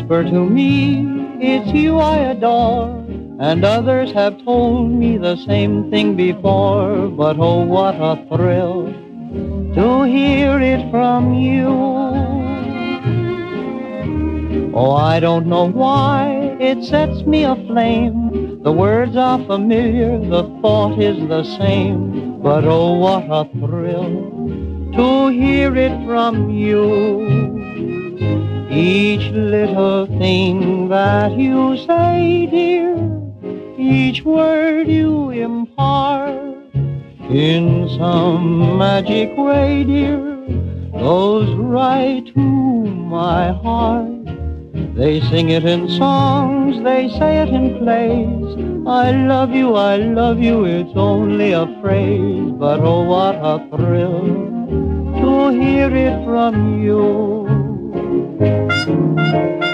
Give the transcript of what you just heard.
whisper to me, it's you I adore, and others have told me the same thing before, but oh, what a thrill to hear it from you. Oh, I don't know why it sets me aflame. The words are familiar, the thought is the same, but oh, what a thrill to hear it from you. Each little thing that you say, dear, each word you impart, in some magic way, dear, goes right to my heart. They sing it in songs, they say it in plays. I love you, it's only a phrase, but oh, what a thrill to hear it from you.